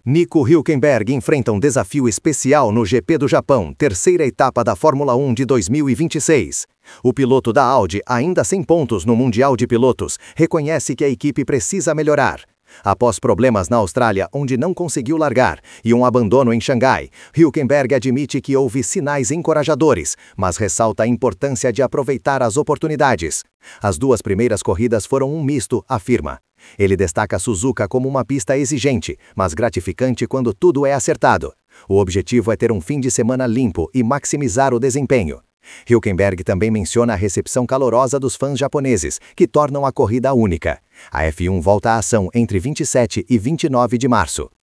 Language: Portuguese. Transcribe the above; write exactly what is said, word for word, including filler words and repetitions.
Nico Hülkenberg enfrenta um desafio especial no G P do Japão, terceira etapa da Fórmula um de dois mil e vinte e seis. O piloto da Audi, ainda sem pontos no Mundial de Pilotos, reconhece que a equipe precisa melhorar. Após problemas na Austrália, onde não conseguiu largar, e um abandono em Xangai, Hülkenberg admite que houve sinais encorajadores, mas ressalta a importância de aproveitar as oportunidades. As duas primeiras corridas foram um misto, afirma. Ele destaca Suzuka como uma pista exigente, mas gratificante quando tudo é acertado. O objetivo é ter um fim de semana limpo e maximizar o desempenho. Hülkenberg também menciona a recepção calorosa dos fãs japoneses, que tornam a corrida única. A F um volta à ação entre vinte e sete e vinte e nove de março.